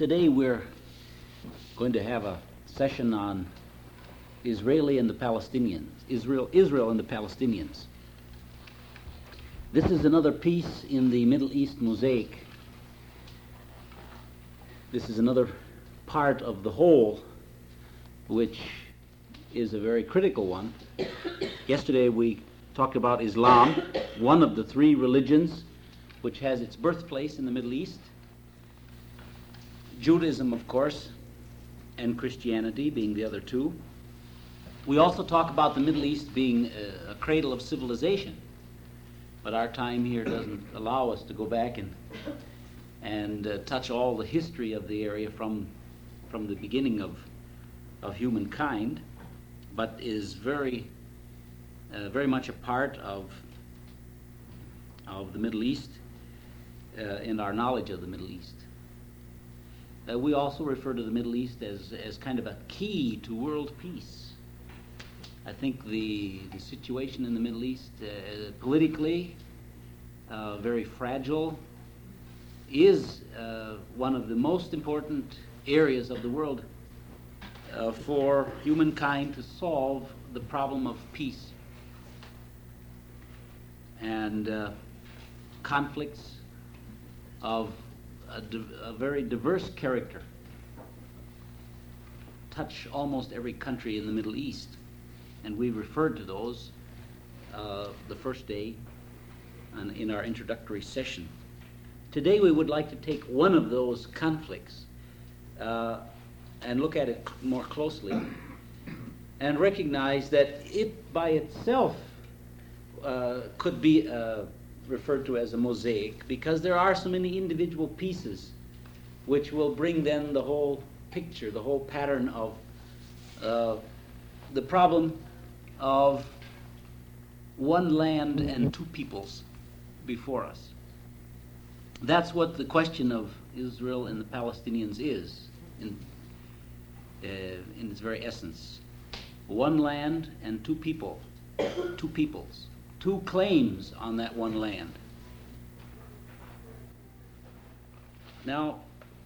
Today we're going to have a session on Israel and the Palestinians. Israel and the Palestinians. This is another piece in the Middle East mosaic. This is another part of the whole, which is a very critical one. Yesterday we talked about Islam, one of the three religions which has its birthplace in the Middle East. Judaism, of course, and Christianity being the other two. We also talk about the Middle East being a cradle of civilization, but our time here doesn't allow us to go back and touch all the history of the area from the beginning of humankind, but is very much a part of the Middle East in our knowledge of the Middle East. We also refer to the Middle East as kind of a key to world peace. I think the situation in the Middle East, politically, very fragile, is one of the most important areas of the world for humankind to solve the problem of peace. And conflicts of a very diverse character touch almost every country in the Middle East, and we referred to those the first day in our introductory session. Today we would like to take one of those conflicts and look at it more closely and recognize that it by itself could be referred to as a mosaic, because there are so many individual pieces which will bring then the whole picture, the whole pattern of the problem of one land and two peoples before us. That's what the question of Israel and the Palestinians is in its very essence. One land and two people, two peoples. Two claims on that one land. Now,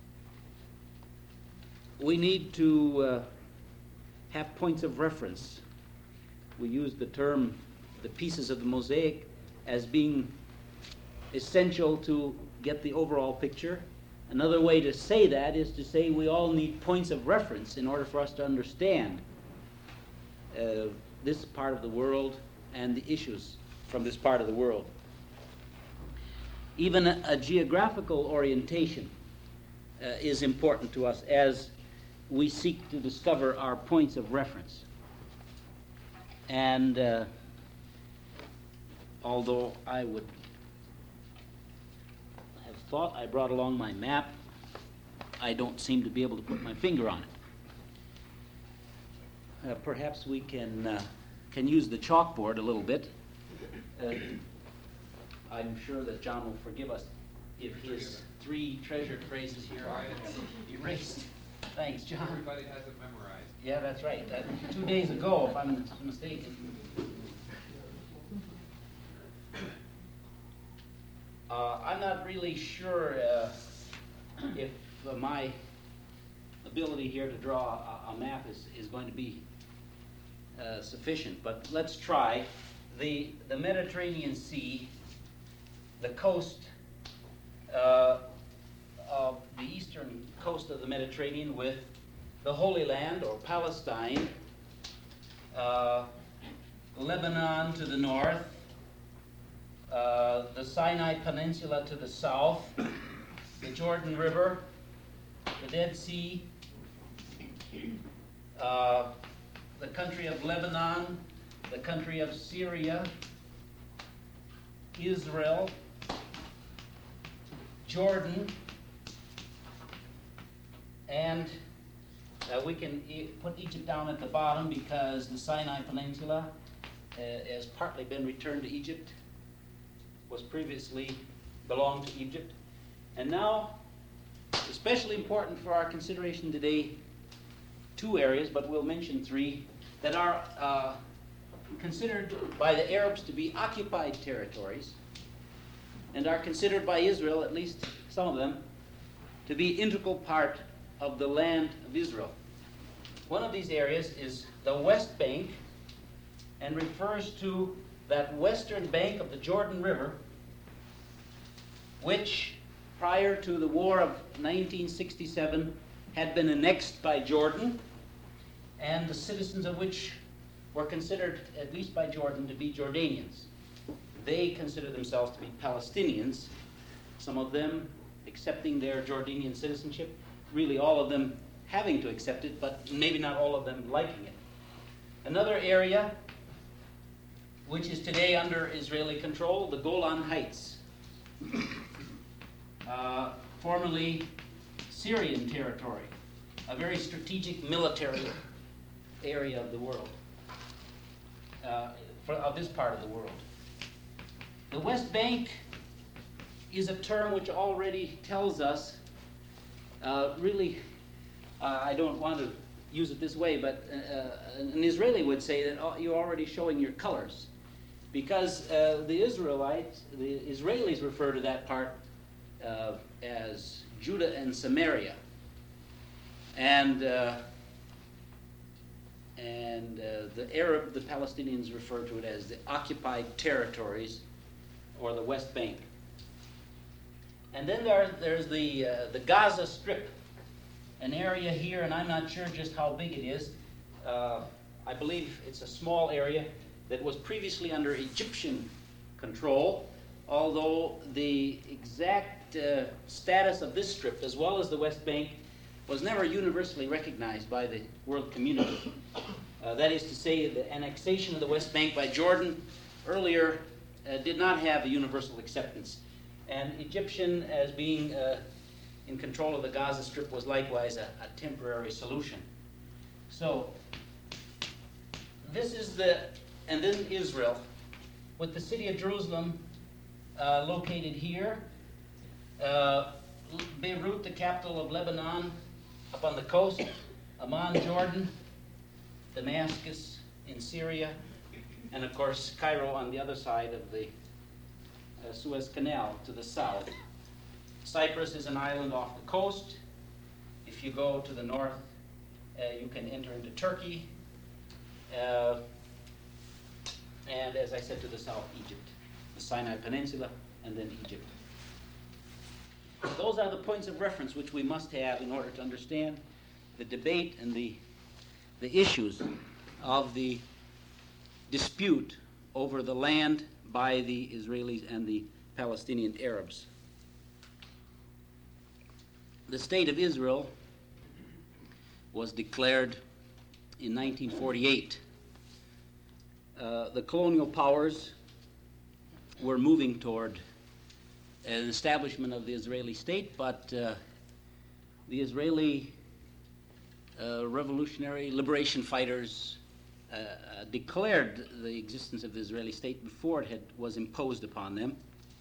we need to have points of reference. We use the term, the pieces of the mosaic, as being essential to get the overall picture. Another way to say that is to say we all need points of reference in order for us to understand this part of the world and the issues from this part of the world. Even a geographical orientation is important to us as we seek to discover our points of reference. And although I would have thought I brought along my map, I don't seem to be able to put my finger on it. Perhaps we can use the chalkboard a little bit. I'm sure that John will forgive us if his three treasured phrases here are erased. Thanks, John. Everybody has it memorized. Yeah, that's right. 2 days ago, if I'm mistaken. I'm not really sure if my ability here to draw a map is going to be sufficient, but let's try. The Mediterranean Sea, the coast of the eastern coast of the Mediterranean, with the Holy Land or Palestine, Lebanon to the north, the Sinai Peninsula to the south, the Jordan River, the Dead Sea, the country of Lebanon, the country of Syria, Israel, Jordan, and we can put Egypt down at the bottom because the Sinai Peninsula has partly been returned to Egypt, was previously belonged to Egypt. And now, especially important for our consideration today, two areas, but we'll mention three, that are considered by the Arabs to be occupied territories and are considered by Israel, at least some of them, to be integral part of the land of Israel. One of these areas is the West Bank and refers to that western bank of the Jordan River, which prior to the War of 1967 had been annexed by Jordan, and the citizens of which were considered, at least by Jordan, to be Jordanians. They consider themselves to be Palestinians, some of them accepting their Jordanian citizenship, really all of them having to accept it, but maybe not all of them liking it. Another area which is today under Israeli control, the Golan Heights, formerly Syrian territory, a very strategic military area of the world, of this part of the world. The West Bank is a term which already tells us, I don't want to use it this way, but an Israeli would say that you're already showing your colors, because the Israelis refer to that part as Judah and Samaria, and the Palestinians refer to it as the occupied territories, or the West Bank. And then there's the Gaza Strip, an area here, and I'm not sure just how big it is. I believe it's a small area that was previously under Egyptian control, although the exact status of this strip, as well as the West Bank, was never universally recognized by the world community. That is to say, the annexation of the West Bank by Jordan earlier did not have a universal acceptance. And Egyptian, as being in control of the Gaza Strip, was likewise a temporary solution. So, this is and then Israel, with the city of Jerusalem located here, Beirut, the capital of Lebanon, up on the coast, Amman, Jordan, Damascus in Syria, and of course Cairo on the other side of the Suez Canal to the south. Cyprus is an island off the coast. If you go to the north, you can enter into Turkey. And as I said, to the south, Egypt, the Sinai Peninsula, and then Egypt. Those are the points of reference which we must have in order to understand the debate and the issues of the dispute over the land by the Israelis and the Palestinian Arabs. The State of Israel was declared in 1948. The colonial powers were moving toward an establishment of the Israeli state, but the Israeli revolutionary liberation fighters declared the existence of the Israeli state before it was imposed upon them.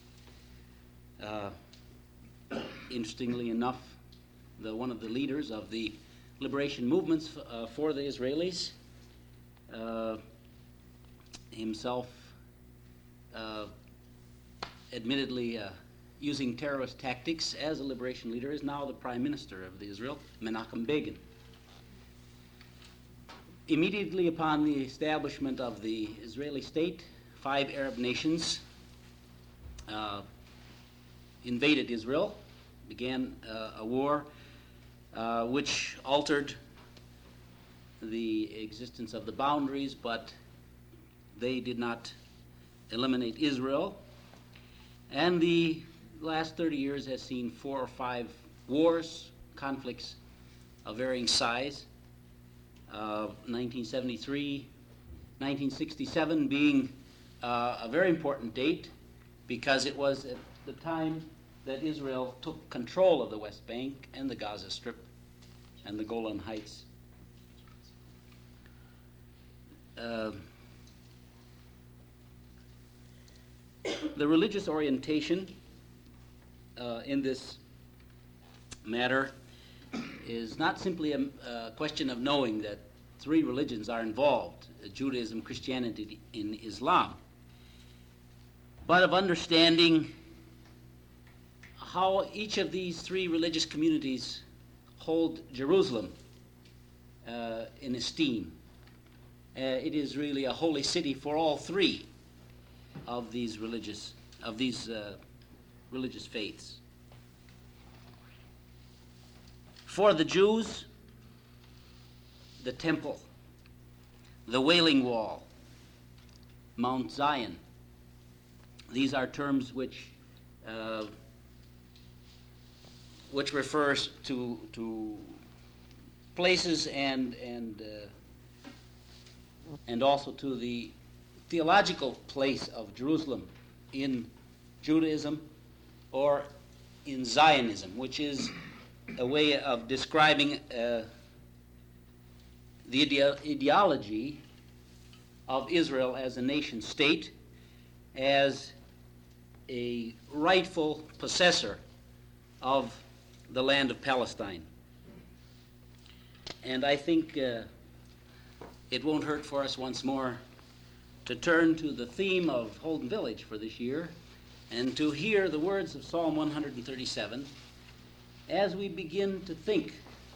Interestingly enough, one of the leaders of the liberation movements for the Israelis, himself admittedly using terrorist tactics as a liberation leader, is now the Prime Minister of Israel, Menachem Begin. Immediately upon the establishment of the Israeli state, 5 Arab nations invaded Israel, began a war which altered the existence of the boundaries, but they did not eliminate Israel. And the last 30 years has seen 4 or 5 wars, conflicts of varying size. 1973, 1967 being a very important date, because it was at the time that Israel took control of the West Bank and the Gaza Strip and the Golan Heights. The religious orientation in this matter is not simply a question of knowing that 3 religions are involved, Judaism, Christianity, and Islam, but of understanding how each of these 3 religious communities hold Jerusalem in esteem. It is really a holy city for all three of these religious faiths. For the Jews, the temple, the Wailing Wall, Mount Zion. These are terms which refers to places and also to the theological place of Jerusalem in Judaism or in Zionism, which is a way of describing the ideology of Israel as a nation state, as a rightful possessor of the land of Palestine. And I think it won't hurt for us once more to turn to the theme of Holden Village for this year and to hear the words of Psalm 137 as we begin to think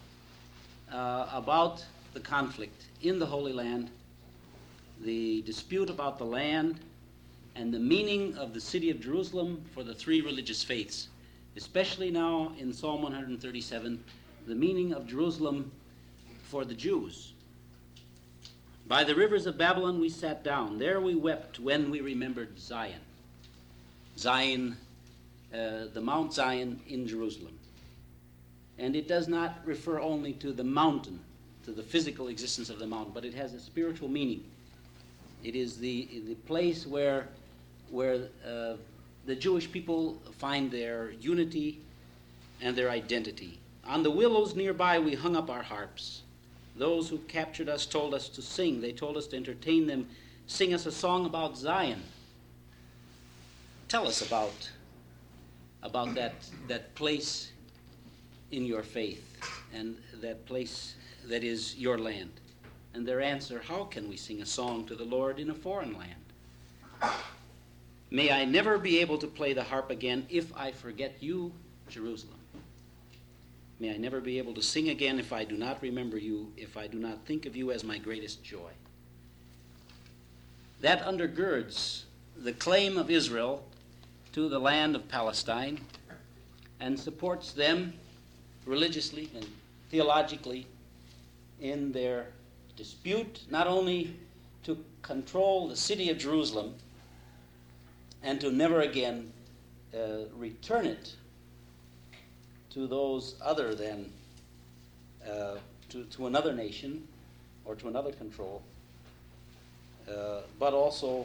about the conflict in the Holy Land, the dispute about the land, and the meaning of the city of Jerusalem for the three religious faiths, especially now in Psalm 137, the meaning of Jerusalem for the Jews. By the rivers of Babylon we sat down. There we wept when we remembered Zion. Zion, the Mount Zion in Jerusalem. And it does not refer only to the mountain, to the physical existence of the mountain, but it has a spiritual meaning. It is the place where the Jewish people find their unity and their identity. On the willows nearby we hung up our harps. Those who captured us told us to sing. They told us to entertain them. Sing us a song about Zion. Tell us about that place in your faith and that place that is your land. And their answer, how can we sing a song to the Lord in a foreign land? May I never be able to play the harp again if I forget you, Jerusalem. May I never be able to sing again if I do not remember you, if I do not think of you as my greatest joy. That undergirds the claim of Israel to the land of Palestine and supports them religiously and theologically in their dispute, not only to control the city of Jerusalem and to never again return it to those other than to another nation or to another control, but also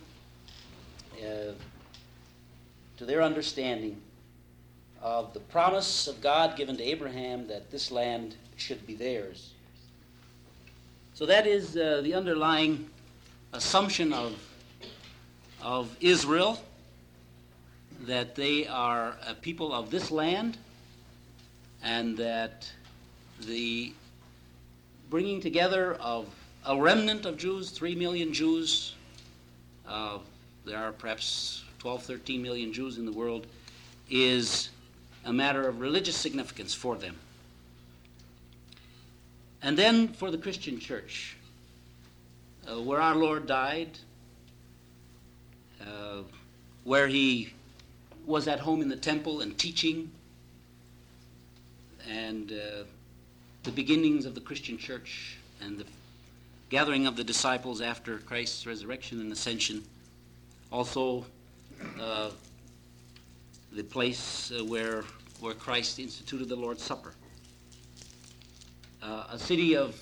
to their understanding of the promise of God given to Abraham that this land should be theirs. So that is the underlying assumption of Israel, that they are a people of this land, and that the bringing together of a remnant of Jews, 3 million Jews, there are perhaps 12, 13 million Jews in the world, is a matter of religious significance for them. And then for the Christian church, where our Lord died, where he was at home in the temple and teaching, and the beginnings of the Christian church and the gathering of the disciples after Christ's resurrection and ascension. Also, the place where Christ instituted the Lord's Supper. A city of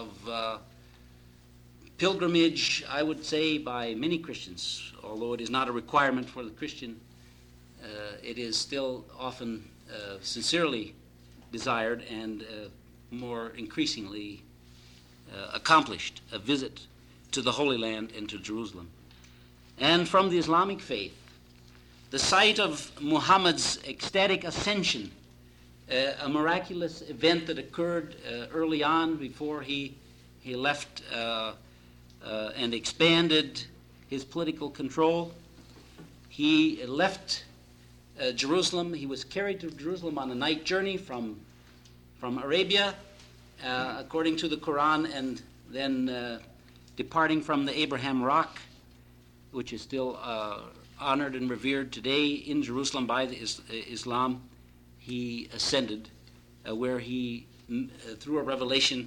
pilgrimage, I would say, by many Christians. Although it is not a requirement for the Christian, it is still often sincerely desired and more increasingly accomplished, a visit to the Holy Land and to Jerusalem. And from the Islamic faith, the site of Muhammad's ecstatic ascension, a miraculous event that occurred early on before he left and expanded his political control. He left Jerusalem. He was carried to Jerusalem on a night journey from from Arabia, according to the Quran, and then departing from the Abraham Rock, which is still honored and revered today in Jerusalem by the Islam, he ascended, where he, through a revelation,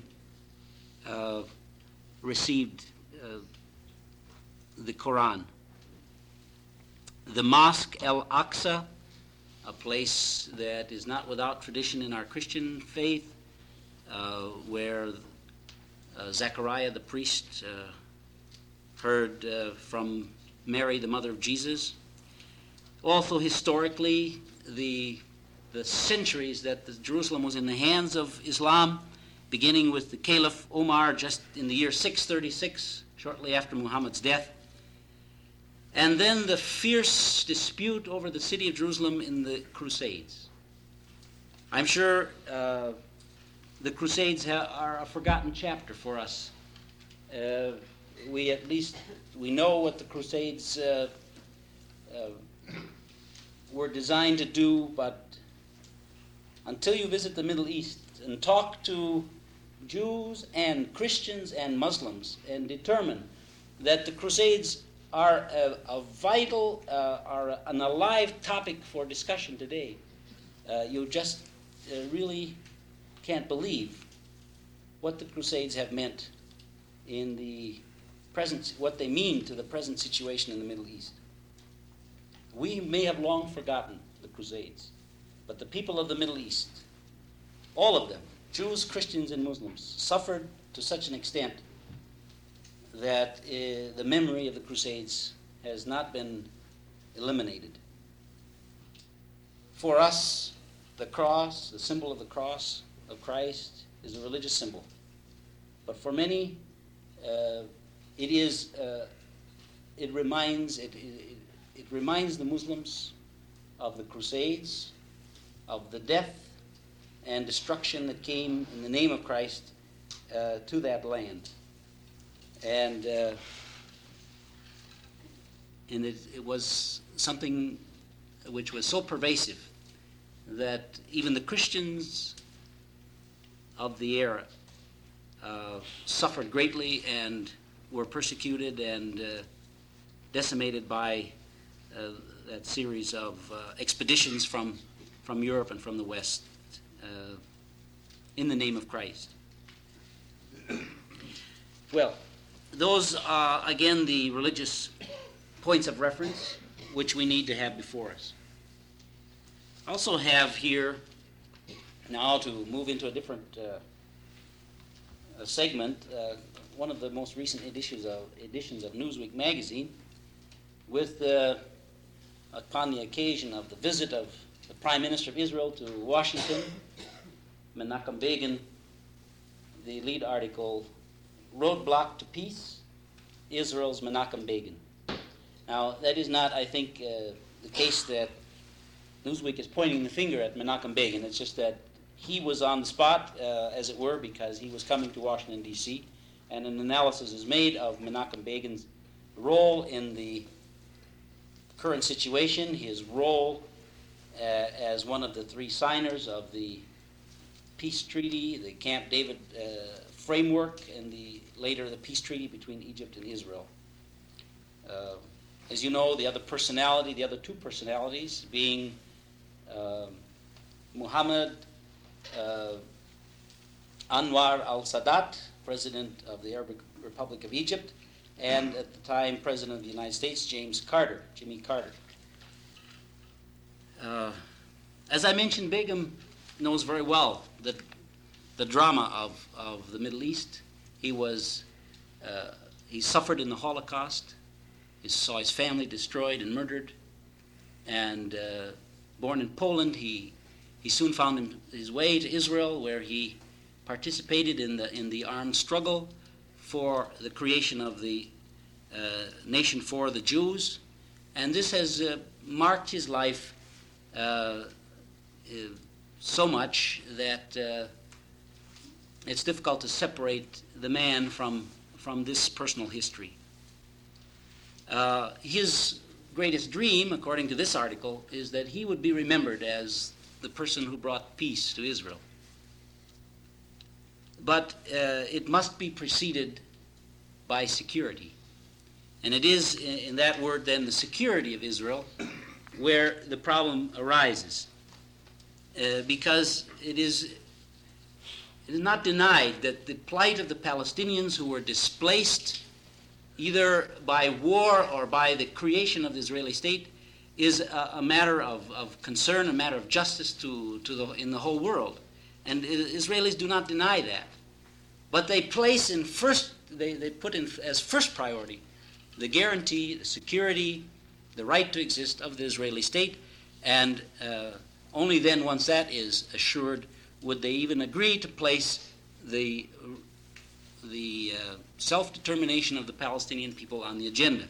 received the Quran. The Mosque Al-Aqsa, a place that is not without tradition in our Christian faith, where Zechariah the priest heard from Mary, the mother of Jesus. Also historically, the centuries that Jerusalem was in the hands of Islam, beginning with the Caliph Omar just in the year 636, shortly after Muhammad's death. And then the fierce dispute over the city of Jerusalem in the Crusades. I'm sure the Crusades are a forgotten chapter for us. We know what the Crusades were designed to do, but until you visit the Middle East and talk to Jews and Christians and Muslims and determine that the Crusades are a vital, are an alive topic for discussion today, you just really can't believe what the Crusades have meant in the present, what they mean to the present situation in the Middle East. We may have long forgotten the Crusades, but the people of the Middle East, all of them, Jews, Christians, and Muslims, suffered to such an extent that the memory of the Crusades has not been eliminated. For us, the cross, the symbol of the cross of Christ, is a religious symbol. But for many, it reminds the Muslims of the Crusades, of the death and destruction that came in the name of Christ to that land. And it was something which was so pervasive that even the Christians of the era suffered greatly and were persecuted and decimated by that series of expeditions from Europe and from the West in the name of Christ. Well, those are, again, the religious points of reference which we need to have before us. I also have here, now to move into a different segment, one of the most recent editions of Newsweek magazine, with upon the occasion of the visit of the Prime Minister of Israel to Washington, Menachem Begin, the lead article, "Roadblock to Peace, Israel's Menachem Begin." Now, that is not, I think, the case that Newsweek is pointing the finger at Menachem Begin. It's just that he was on the spot, as it were, because he was coming to Washington, D.C., and an analysis is made of Menachem Begin's role in the current situation, his role as one of the three signers of the peace treaty, the Camp David framework, and later the peace treaty between Egypt and Israel. As you know, the other two personalities being Muhammad Anwar al-Sadat, President of the Arab Republic of Egypt, and at the time President of the United States, Jimmy Carter. As I mentioned, Begin knows very well the drama of the Middle East. He suffered in the Holocaust. He saw his family destroyed and murdered. And born in Poland, he soon found his way to Israel, where he participated in the armed struggle for the creation of the nation for the Jews. And this has marked his life so much that it's difficult to separate the man from this personal history. His greatest dream, according to this article, is that he would be remembered as the person who brought peace to Israel. but it must be preceded by security. And it is, in that word then, the security of Israel, where the problem arises. Because it is not denied that the plight of the Palestinians who were displaced either by war or by the creation of the Israeli state is a matter of concern, a matter of justice in the whole world. And Israelis do not deny that. But they place they put in as first priority the guarantee, the security, the right to exist of the Israeli state, and only then, once that is assured, would they even agree to place the self-determination of the Palestinian people on the agenda.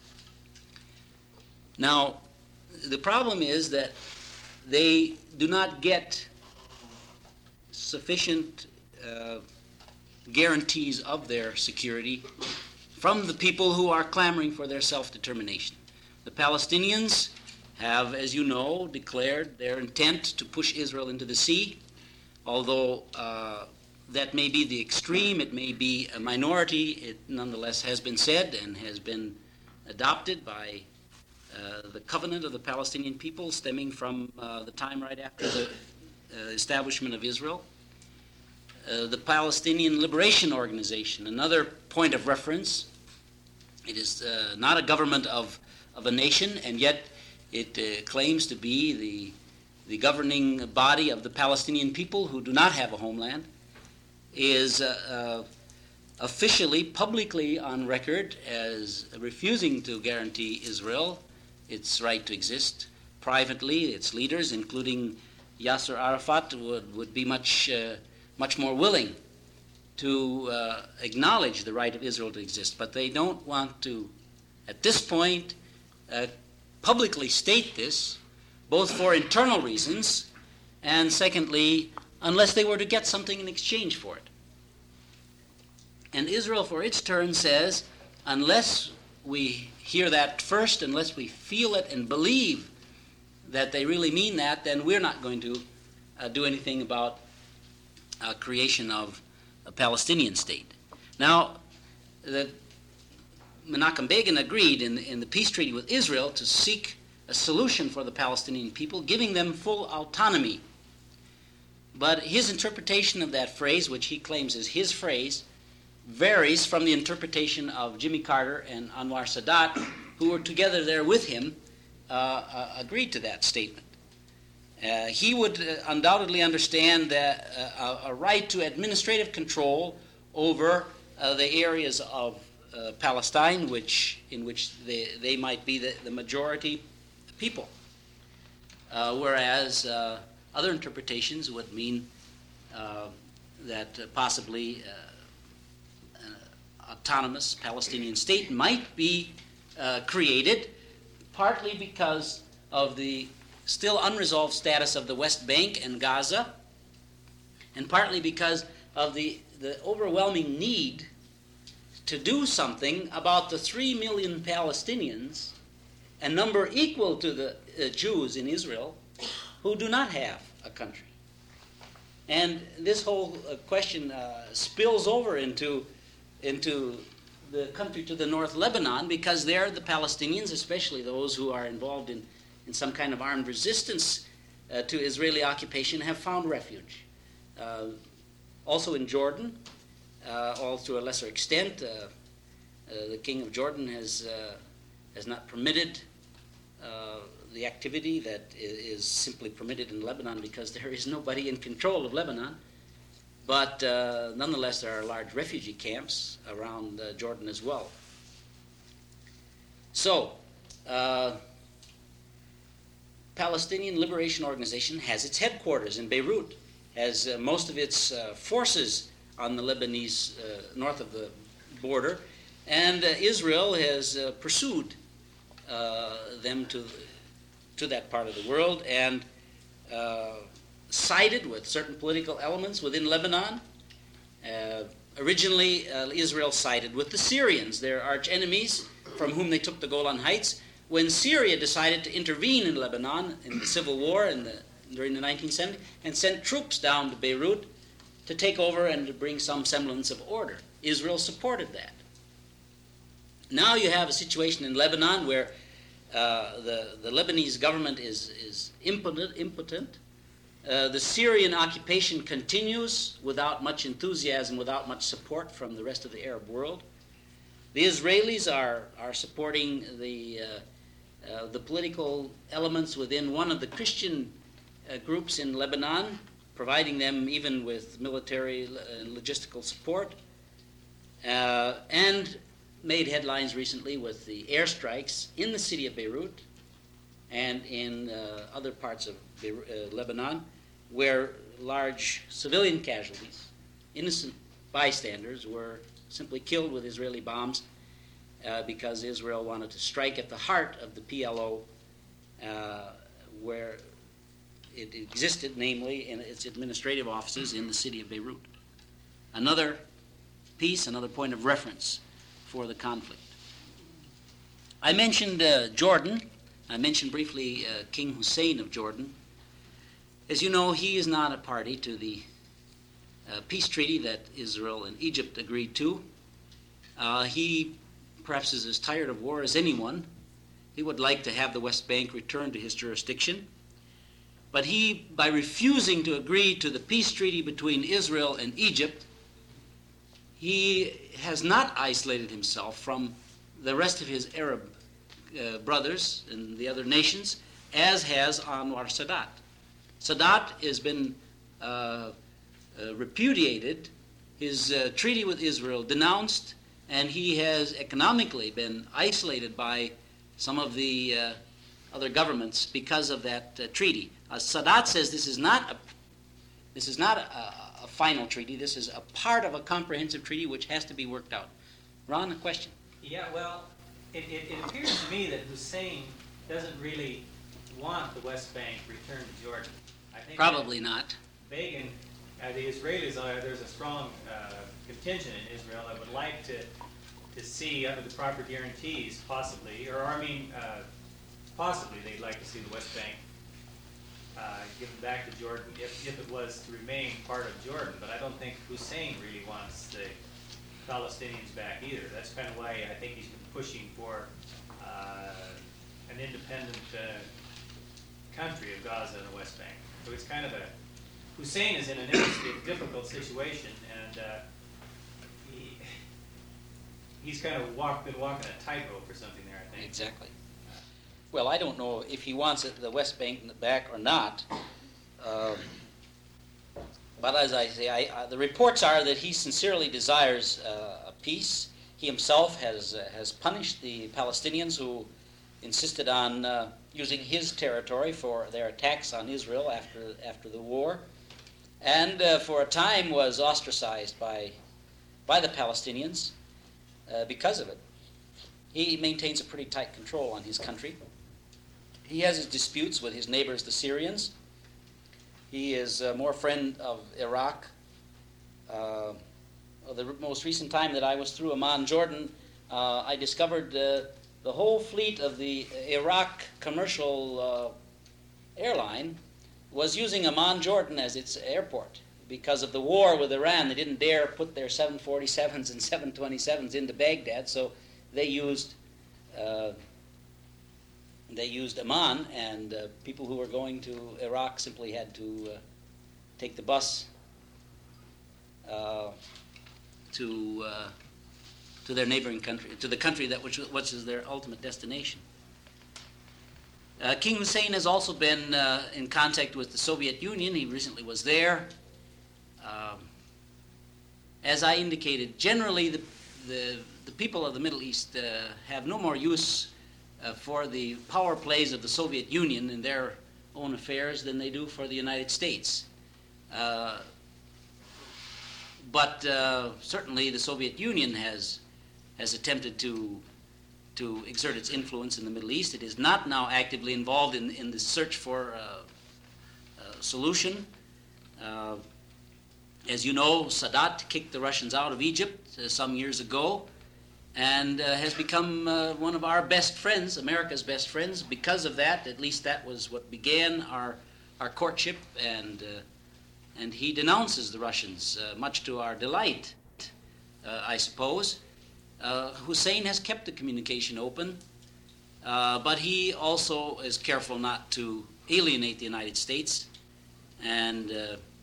Now, the problem is that they do not get sufficient guarantees of their security from the people who are clamoring for their self-determination. The Palestinians have, as you know, declared their intent to push Israel into the sea, although that may be the extreme, it may be a minority, it nonetheless has been said and has been adopted by the covenant of the Palestinian people stemming from the time right after the establishment of Israel. The Palestinian Liberation Organization, another point of reference. It is not a government of a nation, and yet it claims to be the governing body of the Palestinian people who do not have a homeland, is officially, publicly on record as refusing to guarantee Israel its right to exist. Privately, its leaders, including Yasser Arafat, would be much more willing to acknowledge the right of Israel to exist. But they don't want to, at this point, publicly state this, both for internal reasons, and secondly, unless they were to get something in exchange for it. And Israel, for its turn, says, unless we hear that first, unless we feel it and believe that they really mean that, then we're not going to do anything about creation of a Palestinian state. Now, Menachem Begin agreed in the peace treaty with Israel to seek a solution for the Palestinian people, giving them full autonomy. But his interpretation of that phrase, which he claims is his phrase, varies from the interpretation of Jimmy Carter and Anwar Sadat, who were together there with him, agreed to that statement. He would undoubtedly understand that a right to administrative control over the areas of Palestine, in which they might be the majority people, whereas other interpretations would mean that possibly an autonomous Palestinian state might be created, partly because of the still unresolved status of the West Bank and Gaza, and partly because of the overwhelming need to do something about the 3 million Palestinians, a number equal to the Jews in Israel, who do not have a country. And this whole question spills over into the country to the north, Lebanon, because there the Palestinians, especially those who are involved in some kind of armed resistance to Israeli occupation, have found refuge. Also in Jordan, all to a lesser extent, the king of Jordan has not permitted the activity that is simply permitted in Lebanon because there is nobody in control of Lebanon. But nonetheless, there are large refugee camps around Jordan as well. So, Palestinian Liberation Organization has its headquarters in Beirut, has most of its forces on the Lebanese north of the border, and Israel has pursued them to that part of the world and sided with certain political elements within Lebanon. Originally, Israel sided with the Syrians, their arch enemies, from whom they took the Golan Heights. When Syria decided to intervene in Lebanon in the civil war during the 1970s and sent troops down to Beirut to take over and to bring some semblance of order. Israel supported that. Now you have a situation in Lebanon where the Lebanese government is impotent. The Syrian occupation continues without much enthusiasm, without much support from the rest of the Arab world. The Israelis are supporting the political elements within one of the Christian groups in Lebanon, providing them even with military and logistical support, and made headlines recently with the airstrikes in the city of Beirut and in other parts of Lebanon, where large civilian casualties, innocent bystanders, were simply killed with Israeli bombs because Israel wanted to strike at the heart of the PLO, where it existed, namely in its administrative offices in the city of Beirut. Another piece, another point of reference for the conflict. I mentioned Jordan. I mentioned briefly King Hussein of Jordan. As you know, he is not a party to the peace treaty that Israel and Egypt agreed to. He perhaps is as tired of war as anyone. He would like to have the West Bank returned to his jurisdiction. But he, by refusing to agree to the peace treaty between Israel and Egypt, he has not isolated himself from the rest of his Arab brothers and the other nations, as has Anwar Sadat. Sadat has been repudiated, his treaty with Israel denounced, and he has economically been isolated by some of the other governments because of that treaty. Sadat says this is not a final treaty. This is a part of a comprehensive treaty which has to be worked out. Ron, a question? Yeah, well, it appears to me that Hussein doesn't really want the West Bank returned to Jordan. I think probably not. Begin, the Israelis, there's a strong contingent in Israel that would like to see, under the proper guarantees, possibly they'd like to see the West Bank given back to Jordan if it was to remain part of Jordan. But I don't think Hussein really wants the Palestinians back either. That's kind of why I think he's been pushing for an independent country of Gaza and the West Bank. So it's kind of Hussein is in an difficult situation, and he's kind of been walking a tightrope or something there, I think. Exactly. Well, I don't know if he wants the West Bank back or not. But as I say, the reports are that he sincerely desires a peace. He himself has punished the Palestinians who insisted on using his territory for their attacks on Israel after the war, and for a time was ostracized by the Palestinians because of it. He maintains a pretty tight control on his country. He has his disputes with his neighbors, the Syrians. He is more a friend of Iraq. The most recent time that I was through Amman, Jordan, I discovered the whole fleet of the Iraq commercial airline was using Amman, Jordan as its airport. Because of the war with Iran, they didn't dare put their 747s and 727s into Baghdad, so they used Amman, and people who were going to Iraq simply had to take the bus to their neighboring country, to the country which is their ultimate destination. King Hussein has also been in contact with the Soviet Union. He recently was there. As I indicated, generally the people of the Middle East have no more use for the power plays of the Soviet Union in their own affairs than they do for the United States. But certainly the Soviet Union has attempted to exert its influence in the Middle East. It is not now actively involved in the search for a solution. As you know, Sadat kicked the Russians out of Egypt some years ago, and has become one of our best friends, America's best friends. Because of that, at least that was what began our courtship, and and he denounces the Russians, much to our delight, I suppose. Hussein has kept the communication open, but he also is careful not to alienate the United States, and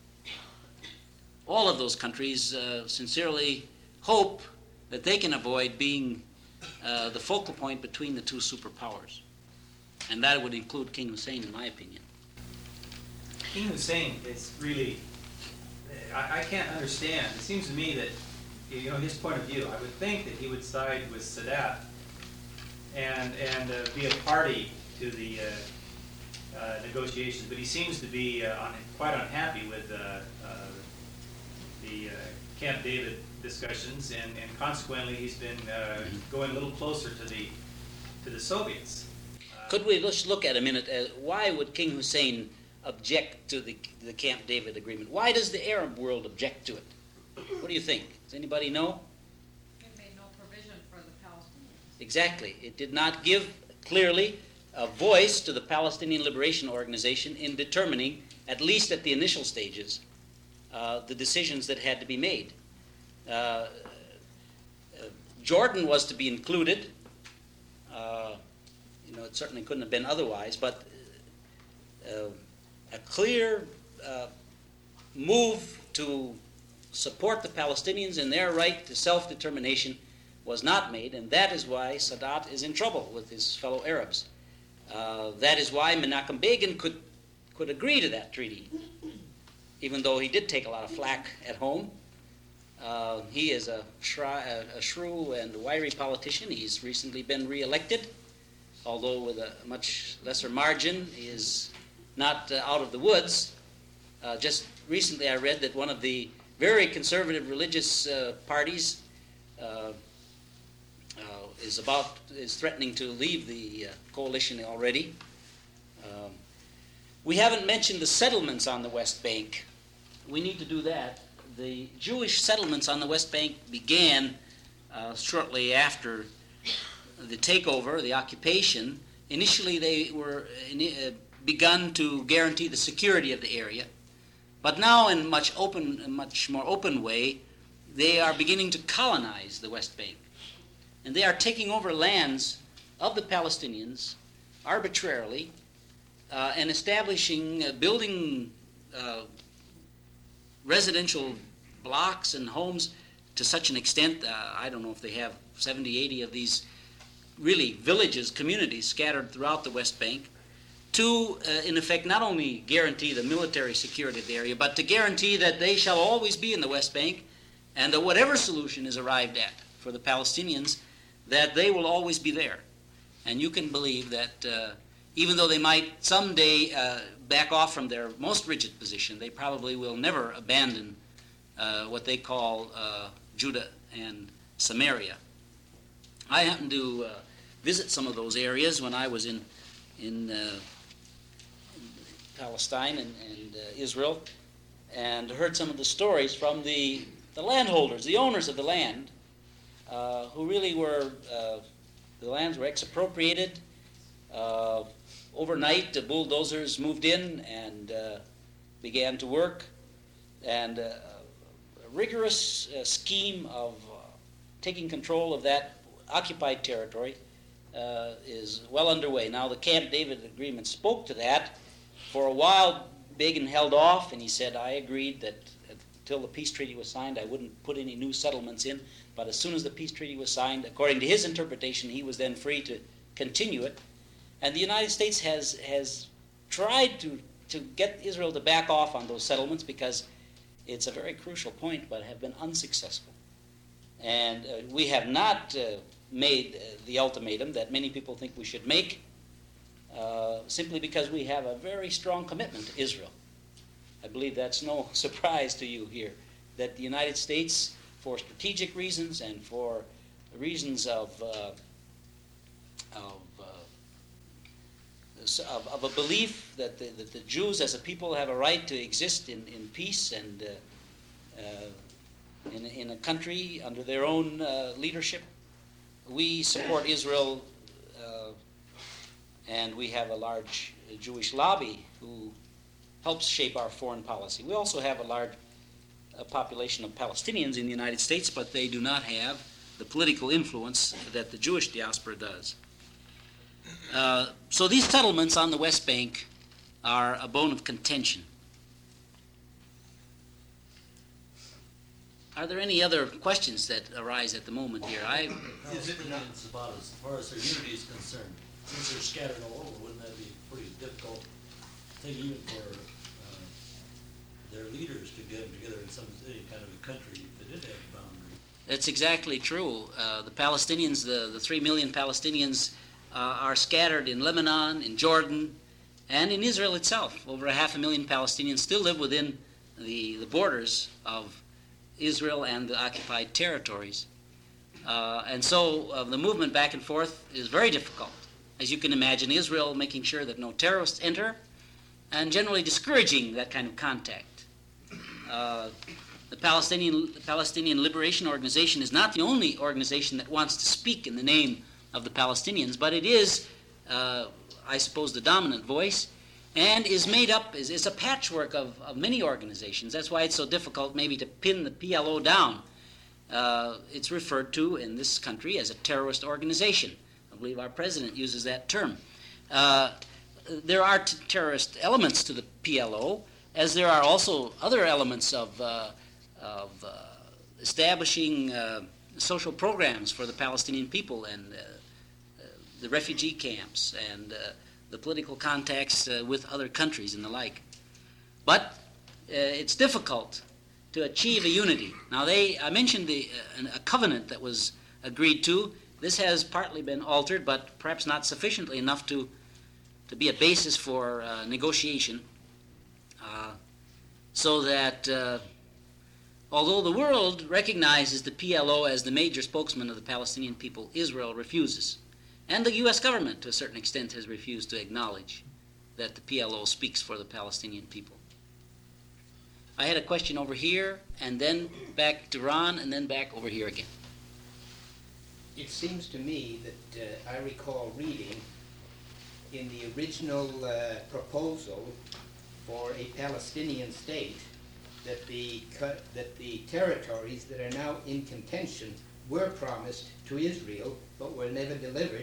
all of those countries sincerely hope that they can avoid being the focal point between the two superpowers. And that would include King Hussein, in my opinion. King Hussein is really, I can't understand. It seems to me that, you know, his point of view, I would think that he would side with Sadat and be a party to the negotiations, but he seems to be quite unhappy with the Camp David discussions, and consequently he's been going a little closer to the Soviets. Could we just look at a minute, why would King Hussein object to the Camp David agreement? Why does the Arab world object to it? What do you think? Does anybody know? It made no provision for the Palestinians. Exactly. It did not give clearly a voice to the Palestinian Liberation Organization in determining, at least at the initial stages, the decisions that had to be made. Jordan was to be included. It certainly couldn't have been otherwise, but a clear move to support the Palestinians in their right to self-determination was not made, and that is why Sadat is in trouble with his fellow Arabs. That is why Menachem Begin could agree to that treaty, even though he did take a lot of flack at home. He is a shrew and wiry politician. He's recently been re-elected, although with a much lesser margin. He is not out of the woods. Just recently I read that one of the very conservative religious parties is threatening to leave the coalition already. We haven't mentioned the settlements on the West Bank. We need to do that. The Jewish settlements on the West Bank began shortly after the takeover, the occupation. Initially, they were begun to guarantee the security of the area, but now, in a much more open way, they are beginning to colonize the West Bank, and they are taking over lands of the Palestinians arbitrarily and establishing, building residential blocks and homes to such an extent, I don't know if they have 70, 80 of these really villages, communities scattered throughout the West Bank, to, in effect, not only guarantee the military security of the area, but to guarantee that they shall always be in the West Bank, and that whatever solution is arrived at for the Palestinians, that they will always be there. And you can believe that even though they might someday back off from their most rigid position, they probably will never abandon what they call Judah and Samaria. I happened to visit some of those areas when I was in Palestine and Israel, and heard some of the stories from the landholders, the owners of the land, who really were, the lands were expropriated. Overnight, the bulldozers moved in and began to work, and a rigorous scheme of taking control of that occupied territory is well underway. Now, the Camp David Agreement spoke to that. For a while, Begin held off, and he said, I agreed that until the peace treaty was signed, I wouldn't put any new settlements in, but as soon as the peace treaty was signed, according to his interpretation, he was then free to continue it. And the United States has tried to get Israel to back off on those settlements because it's a very crucial point, but have been unsuccessful. And we have not made the ultimatum that many people think we should make, simply because we have a very strong commitment to Israel. I believe that's no surprise to you here, that the United States, for strategic reasons and for reasons of a belief that the Jews as a people have a right to exist in peace and in a country under their own leadership. We support Israel, and we have a large Jewish lobby who helps shape our foreign policy. We also have a large population of Palestinians in the United States, but they do not have the political influence that the Jewish diaspora does. So these settlements on the West Bank are a bone of contention. Are there any other questions that arise at the moment here? Palestinians, about as far as their unity is concerned, since they're scattered all over, wouldn't that be a pretty difficult thing even for their leaders to get them together in any kind of a country if they did have a boundary? That's exactly true. The Palestinians, the 3 million Palestinians are scattered in Lebanon, in Jordan, and in Israel itself. Over 500,000 Palestinians still live within the borders of Israel and the occupied territories. And so the movement back and forth is very difficult. As you can imagine, Israel making sure that no terrorists enter and generally discouraging that kind of contact. The Palestinian Liberation Organization is not the only organization that wants to speak in the name of the Palestinians, but it is, I suppose, the dominant voice, and is made up, is a patchwork of many organizations. That's why it's so difficult maybe to pin the PLO down. It's referred to in this country as a terrorist organization. I believe our president uses that term. There are terrorist elements to the PLO, as there are also other elements of establishing social programs for the Palestinian people and the refugee camps and the political contacts with other countries and the like. But it's difficult to achieve a unity. Now, I mentioned a covenant that was agreed to. This has partly been altered, but perhaps not sufficiently enough to be a basis for negotiation. So that although the world recognizes the PLO as the major spokesman of the Palestinian people, Israel refuses. And the U.S. government, to a certain extent, has refused to acknowledge that the PLO speaks for the Palestinian people. I had a question over here, and then back to Ron, and then back over here again. It seems to me that I recall reading in the original proposal for a Palestinian state that the territories that are now in contention were promised to Israel, but were never delivered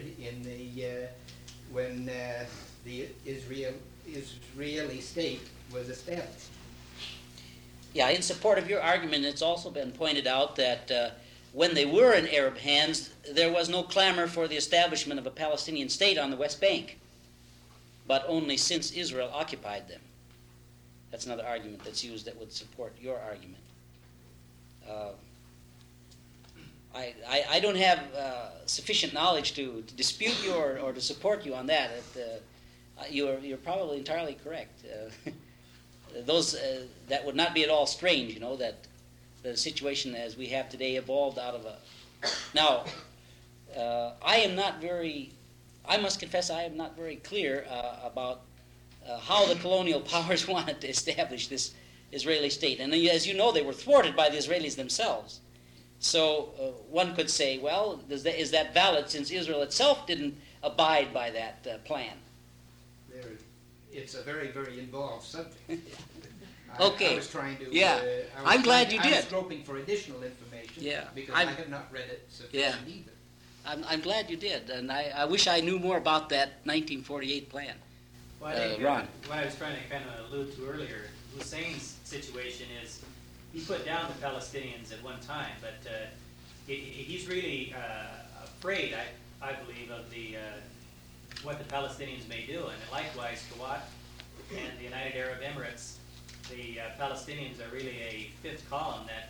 when the Israeli state was established. Yeah, in support of your argument, it's also been pointed out that when they were in Arab hands, there was no clamor for the establishment of a Palestinian state on the West Bank, but only since Israel occupied them. That's another argument that's used that would support your argument. I don't have sufficient knowledge to dispute you or to support you on that. You're probably entirely correct. That would not be at all strange, that the situation as we have today evolved out of a... Now, I must confess I am not very clear about how the colonial powers wanted to establish this Israeli state. And as you know, they were thwarted by the Israelis themselves. So one could say, well, is that valid since Israel itself didn't abide by that plan? It's a very, very involved subject. Okay. I was trying to... Yeah. I'm glad you did. I was groping for additional information because I have not read it sufficiently either. I'm glad you did, and I wish I knew more about that 1948 plan. Well, I think Ron. what I was trying to kind of allude to earlier, Hussein's situation is he put down the Palestinians at one time, but he's really afraid, I believe, of what the Palestinians may do. And likewise, Kuwait and the United Arab Emirates, the Palestinians are really a fifth column that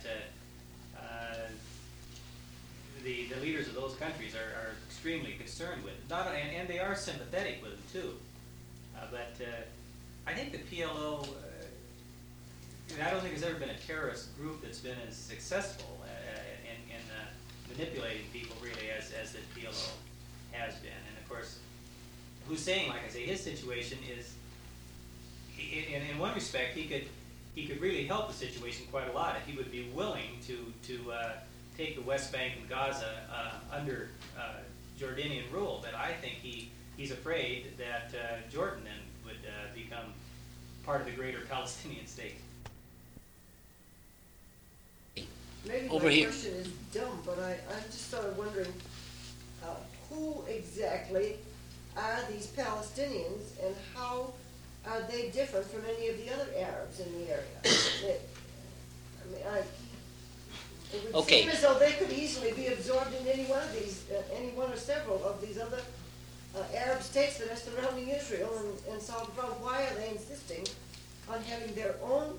the leaders of those countries are extremely concerned with. And they are sympathetic with them, too. But I think the PLO, I don't think there's ever been a terrorist group that's been as successful in manipulating people, really, as the PLO has been. And, of course, Hussein, like I say, his situation is, in one respect, he could really help the situation quite a lot if he would be willing to take the West Bank and Gaza under Jordanian rule. But I think he's afraid that Jordan then would become part of the greater Palestinian state. Maybe Over my here. question is dumb, but I'm just sort of wondering, who exactly are these Palestinians and how are they different from any of the other Arabs in the area? It would Okay. seem as though they could easily be absorbed in any one of these, any one or several of these other Arab states that are surrounding Israel and solve the problem. Why are they insisting on having their own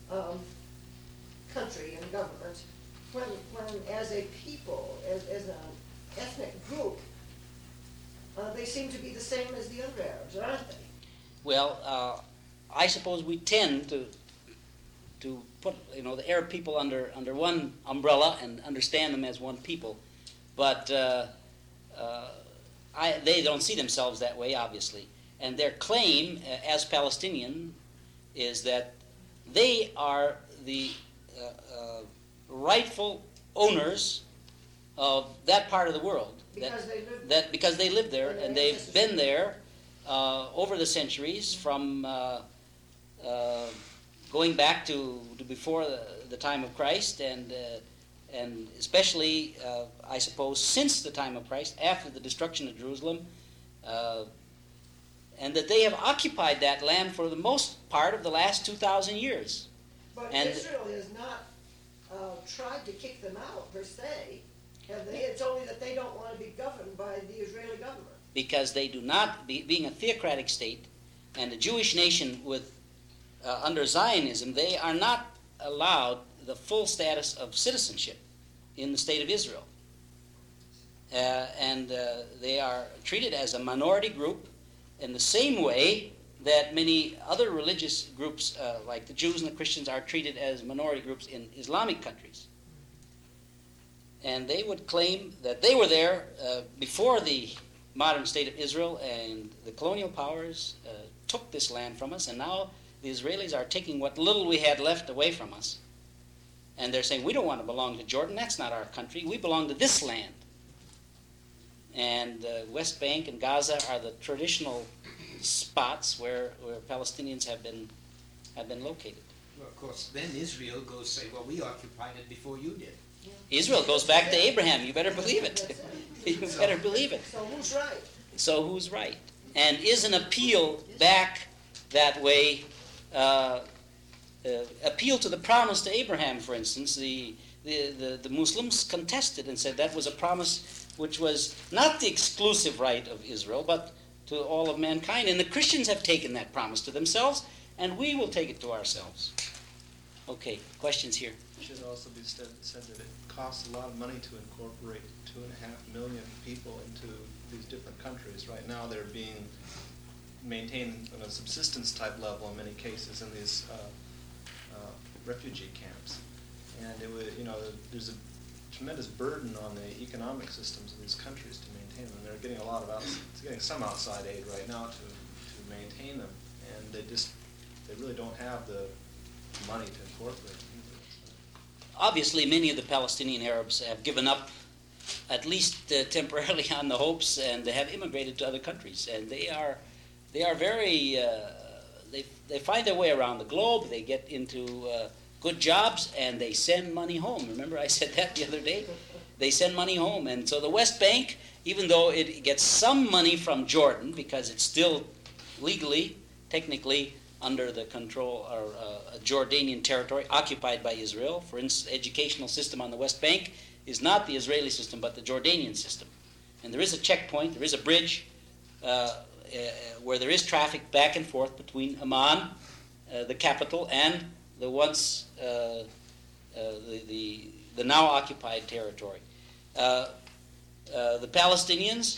country and government when as a people, as an ethnic group, they seem to be the same as the other Arabs, aren't they? Well, I suppose we tend to put the Arab people under one umbrella and understand them as one people, but they don't see themselves that way, obviously. And their claim as Palestinian is that they are the rightful owners of that part of the world. Because they live there. Because they live there, and they've been there over the centuries, from going back to before the time of Christ, and especially, I suppose, since the time of Christ, after the destruction of Jerusalem, and that they have occupied that land for the most part of the last 2,000 years. But And Israel has not tried to kick them out, per se, have they? It's only that they don't want to be governed by the Israeli government. Because they do not, being a theocratic state and a Jewish nation with under Zionism, they are not allowed the full status of citizenship in the state of Israel. And they are treated as a minority group in the same way that many other religious groups, like the Jews and the Christians, are treated as minority groups in Islamic countries. And they would claim that they were there before the modern state of Israel, and the colonial powers took this land from us, and now the Israelis are taking what little we had left away from us. And they're saying, we don't want to belong to Jordan, that's not our country, we belong to this land. And the West Bank and Gaza are the traditional spots where Palestinians have been located. Well, of course, then Israel goes say, well, we occupied it before you did. Israel goes back to Abraham, you better believe it. You better believe it. So who's right? So who's right? And is an appeal back that way, appeal to the promise to Abraham, for instance, the Muslims contested and said that was a promise which was not the exclusive right of Israel, but to all of mankind. And the Christians have taken that promise to themselves, and we will take it to ourselves. Okay, questions here? It should also be said that it costs a lot of money to incorporate 2.5 million people into these different countries. Right now they're being maintained on a subsistence type level in many cases in these refugee camps. And it would, there's a tremendous burden on the economic systems of these countries to maintain them. They're getting getting some outside aid right now to maintain them, and they really don't have the money to incorporate them either. Obviously, many of the Palestinian Arabs have given up, at least temporarily, on the hopes, and they have immigrated to other countries. And they are very, they find their way around the globe. They get into good jobs, and they send money home. Remember I said that the other day? They send money home. And so the West Bank, even though it gets some money from Jordan, because it's still legally, technically, under the control or a Jordanian territory occupied by Israel. For instance, educational system on the West Bank is not the Israeli system, but the Jordanian system. And there is a checkpoint, there is a bridge where there is traffic back and forth between Amman, the capital, and the once the now occupied territory. The Palestinians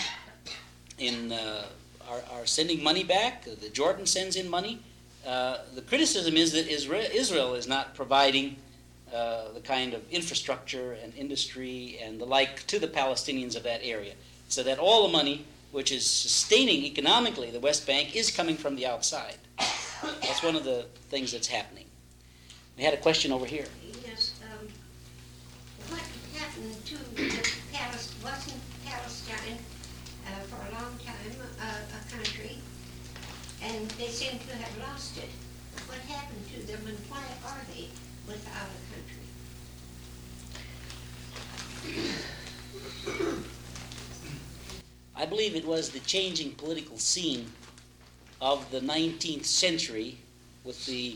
are sending money back. The Jordan sends in money. The criticism is that Israel is not providing the kind of infrastructure and industry and the like to the Palestinians of that area, so that all the money which is sustaining economically the West Bank is coming from the outside. That's one of the things that's happening. We had a question over here. Yes. What happened to wasn't Palestine for a long time a country, and they seem to have lost it. What happened to them and why are they without a country? I believe it was the changing political scene of the 19th century with the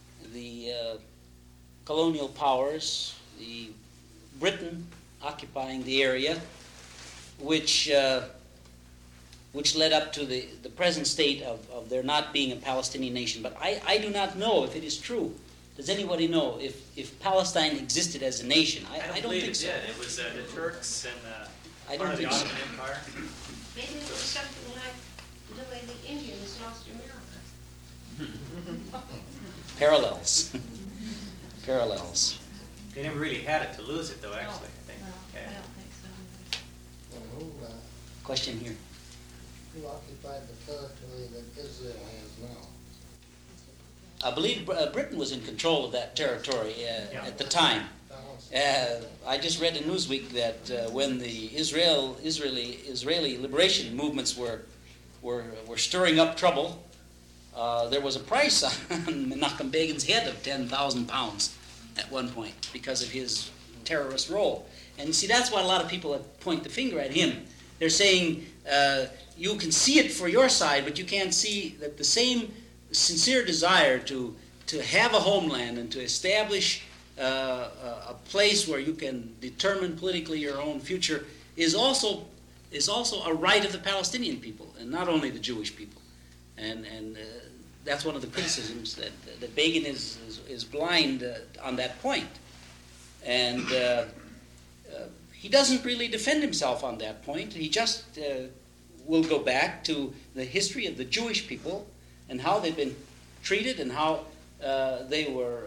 colonial powers, the Britain occupying the area, which led up to the present state of there not being a Palestinian nation. But I do not know if it is true. Does anybody know if Palestine existed as a nation? I don't think so. It did. It was the Turks and I don't part of the think so. Ottoman Empire. Maybe it was something like the way the Indians lost America. Parallels. Parallels. They never really had it to lose it, though, actually, I think. No, Yeah. I don't think so. Well, Question here. who occupied the territory that Israel has now? I believe Britain was in control of that territory at the time. I just read in Newsweek that when the Israeli liberation movements were stirring up trouble, there was a price on Menachem Begin's head of 10,000 pounds at one point because of his terrorist role. And you see, that's why a lot of people point the finger at him. They're saying you can see it for your side, but you can't see that the same sincere desire to have a homeland and to establish a place where you can determine politically your own future is also a right of the Palestinian people, and not only the Jewish people. And that's one of the criticisms that Begin is blind on that point. And he doesn't really defend himself on that point. He just will go back to the history of the Jewish people and how they've been treated and how they were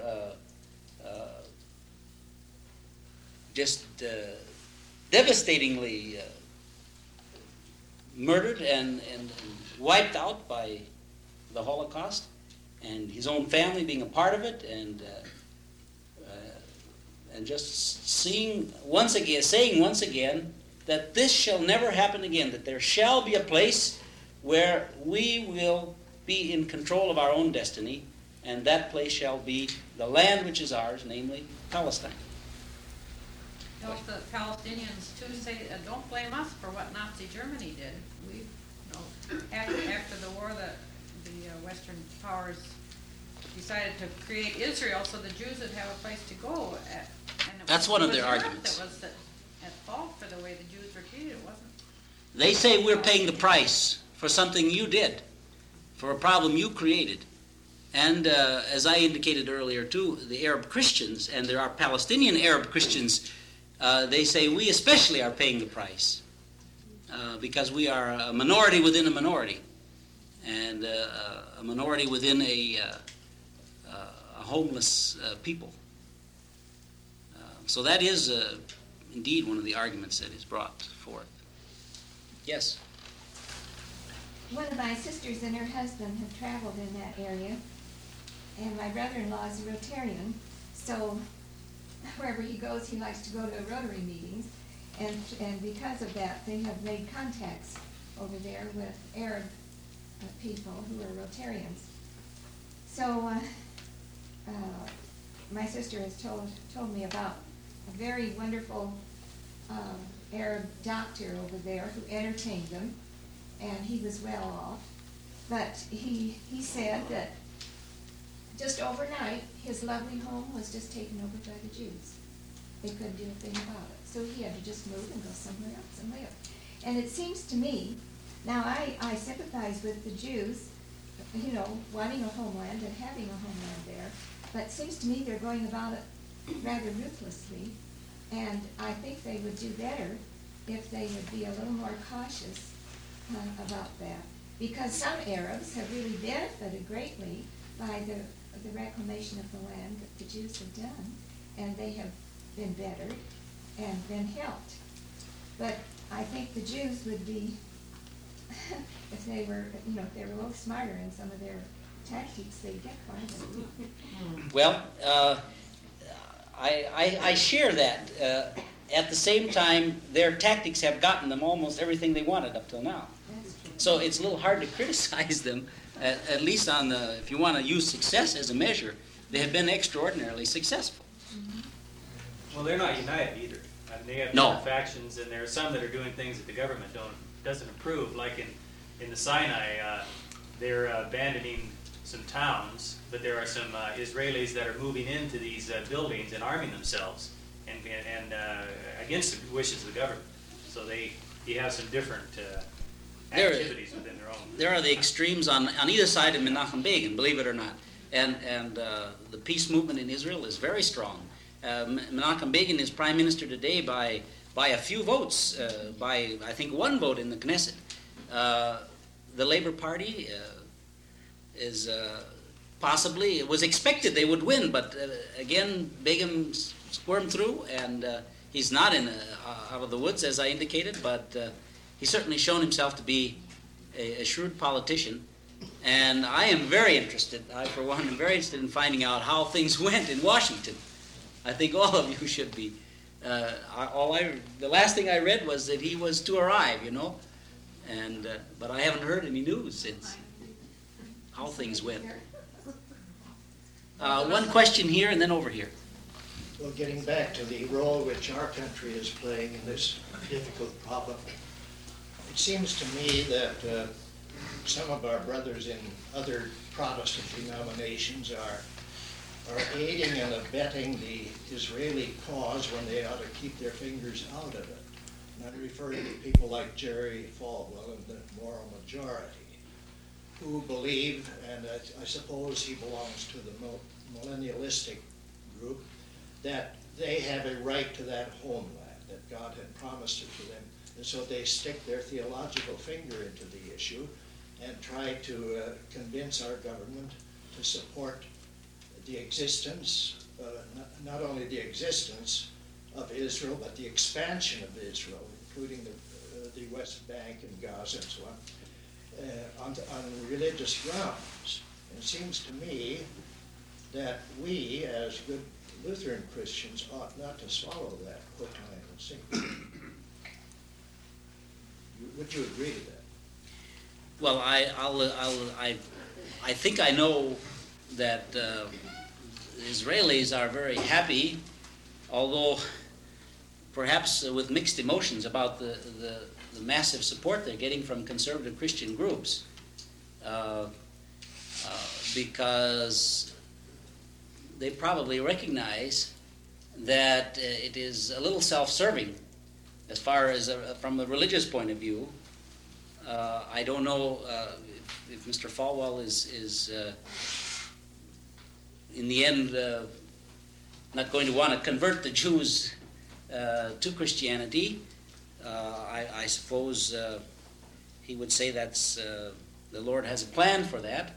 just devastatingly murdered and wiped out by the Holocaust, and his own family being a part of it, and just saying once again that this shall never happen again, that there shall be a place where we will be in control of our own destiny, and that place shall be the land which is ours, namely Palestine. Don't the Palestinians too say, don't blame us for what Nazi Germany did. We, after the war, the Western powers decided to create Israel so the Jews would have a place to go. That's one of their arguments. That was at fault for the way the Jews were treated, it wasn't. They say we're paying the price for something you did, for a problem you created. And as I indicated earlier too, the Arab Christians, and there are Palestinian Arab Christians, they say we especially are paying the price because we are a minority within a minority, and a minority within a homeless people. So that is indeed one of the arguments that is brought forth. Yes? One of my sisters and her husband have traveled in that area, and my brother-in-law is a Rotarian, so wherever he goes, he likes to go to Rotary meetings, and because of that, they have made contacts over there with Arab people who are Rotarians. So my sister has told me about a very wonderful Arab doctor over there who entertained them, and he was well off. But he said that just overnight, his lovely home was just taken over by the Jews. They couldn't do a thing about it. So he had to just move and go somewhere else and live. And it seems to me, now I sympathize with the Jews, wanting a homeland and having a homeland there, but it seems to me they're going about it rather ruthlessly, and I think they would do better if they would be a little more cautious about that. Because some Arabs have really benefited greatly by the reclamation of the land that the Jews have done, and they have been bettered and been helped. But I think the Jews would be, if they were a little smarter in some of their tactics, they'd get quite a bit. Well, I share that. At the same time, their tactics have gotten them almost everything they wanted up till now. That's true. So it's a little hard to criticize them at least on the, if you want to use success as a measure, they have been extraordinarily successful. Well, they're not united either. They have No. different factions, and there are some that are doing things that the government doesn't approve. Like in the Sinai, they're abandoning some towns, but there are some Israelis that are moving into these buildings and arming themselves, and against the wishes of the government. So you have some different There- activities within their own. There are the extremes on either side of Menachem Begin, believe it or not. And the peace movement in Israel is very strong. Menachem Begin is prime minister today by a few votes, by I think one vote in the Knesset. The Labor Party is possibly, it was expected they would win, but again, Begin squirmed through, and he's not out of the woods, as I indicated, but he's certainly shown himself to be a shrewd politician. And I am very interested, I for one am very interested in finding out how things went in Washington. I think all of you should be. The last thing I read was that he was to arrive, and but I haven't heard any news since how things went. One question here and then over here. Well, getting back to the role which our country is playing in this difficult problem, it seems to me that some of our brothers in other Protestant denominations are aiding and abetting the Israeli cause when they ought to keep their fingers out of it. And I'm referring to people like Jerry Falwell and the Moral Majority, who believe, and I suppose he belongs to the millennialistic group, that they have a right to that homeland, that God had promised it to them. And so they stick their theological finger into the issue and try to convince our government to support the existence, not only the existence of Israel, but the expansion of Israel, including the West Bank and Gaza and so on religious grounds. And it seems to me that we, as good Lutheran Christians, ought not to swallow that hook, line, and sinker. Would you agree to that? Well, I think I know that Israelis are very happy, although perhaps with mixed emotions about the massive support they're getting from conservative Christian groups, because they probably recognize that it is a little self-serving as far as from a religious point of view. I don't know if Mr. Falwell is in the end not going to want to convert the Jews to Christianity. I suppose he would say that's the Lord has a plan for that.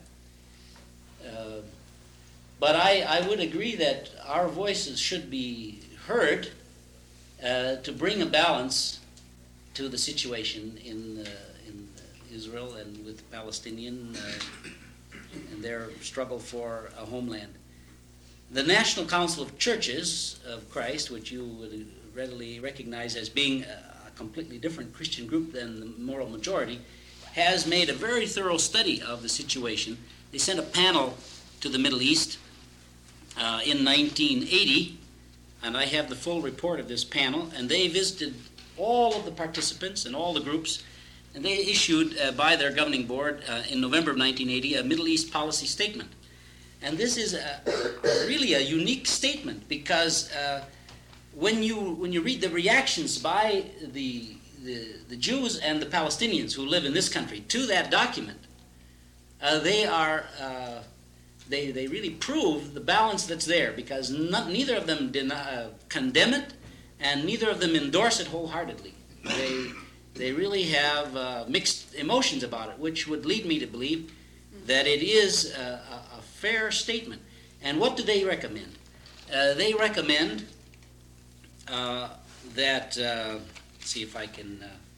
But I would agree that our voices should be heard to bring a balance to the situation in Israel and with Palestinian and their struggle for a homeland. The National Council of Churches of Christ, which you would readily recognize as being a completely different Christian group than the Moral Majority, has made a very thorough study of the situation. They sent a panel to the Middle East in 1980, and I have the full report of this panel, and they visited all of the participants and all the groups, and they issued by their governing board in November of 1980 a Middle East policy statement. And this is really a unique statement because when you read the reactions by the Jews and the Palestinians who live in this country to that document, they really prove the balance that's there, because neither of them condemn it and neither of them endorse it wholeheartedly. They really have mixed emotions about it, which would lead me to believe that it is a fair statement. And what do they recommend? They recommend that, let's see if I can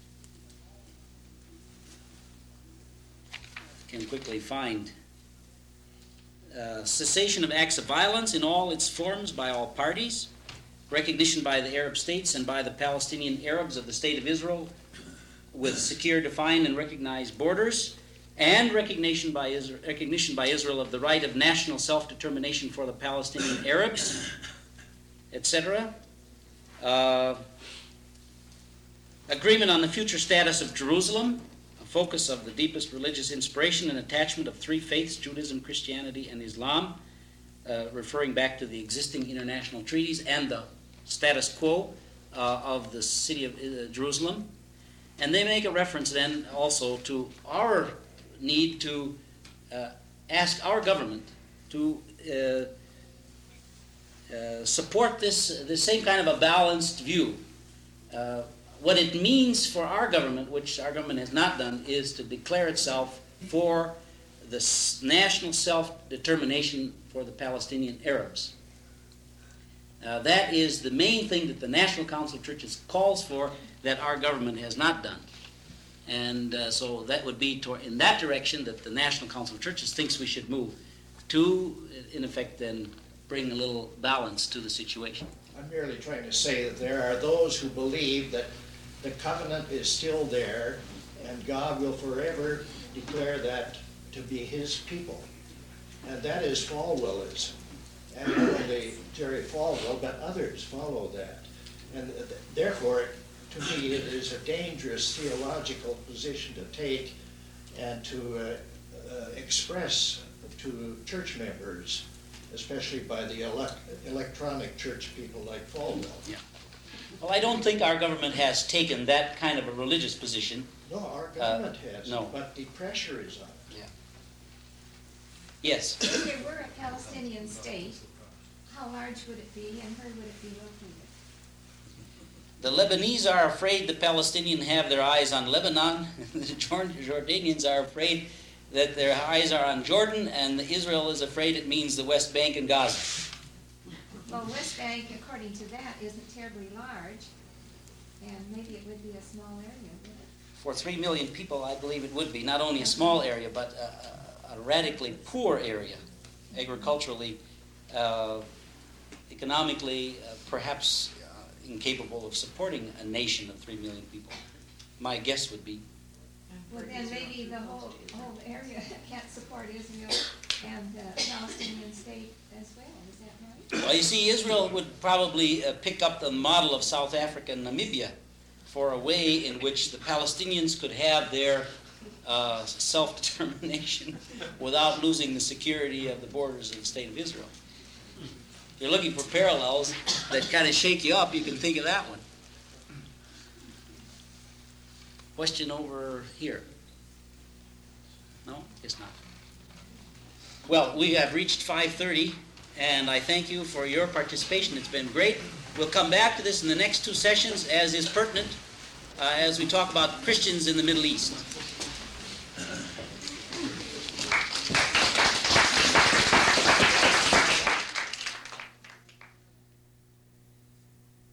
quickly find, cessation of acts of violence in all its forms by all parties, recognition by the Arab states and by the Palestinian Arabs of the State of Israel with secure, defined, and recognized borders, and recognition by Israel of the right of national self-determination for the Palestinian Arabs, etc. Agreement on the future status of Jerusalem, a focus of the deepest religious inspiration and attachment of three faiths, Judaism, Christianity, and Islam, referring back to the existing international treaties and the status quo of the city of Jerusalem. And they make a reference then also to our need to ask our government to support this same kind of a balanced view. What it means for our government, which our government has not done, is to declare itself for the national self-determination for the Palestinian Arabs. That is the main thing that the National Council of Churches calls for that our government has not done. And so that would be in that direction that the National Council of Churches thinks we should move to, in effect, then bring a little balance to the situation. I'm merely trying to say that there are those who believe that the covenant is still there and God will forever declare that to be his people. And that is Falwellism. And not only Jerry Falwell, but others follow that. And therefore, to me, it is a dangerous theological position to take and to express to church members, especially by the electronic church people like Falwell. Yeah. Well, I don't think our government has taken that kind of a religious position. No, our government has, no. But the pressure is on it. Yeah. Yes. If there were a Palestinian state, how large would it be and where would it be located? The Lebanese are afraid the Palestinians have their eyes on Lebanon. The Jordanians are afraid that their eyes are on Jordan, and Israel is afraid it means the West Bank and Gaza. Well, West Bank, according to that, isn't terribly large, and maybe it would be a small area, would it? For 3 million people, I believe it would be. Not only a small area, but a radically poor area, agriculturally, economically, perhaps incapable of supporting a nation of 3 million people. My guess would be. Well, then maybe the whole area can't support Israel and the Palestinian state as well. Is that right? Well, you see, Israel would probably pick up the model of South Africa and Namibia for a way in which the Palestinians could have their self-determination without losing the security of the borders of the state of Israel. If you're looking for parallels that kind of shake you up, you can think of that one. Question over here. No? It's not. Well, we have reached 5:30, and I thank you for your participation. It's been great. We'll come back to this in the next two sessions, as is pertinent, as we talk about Christians in the Middle East.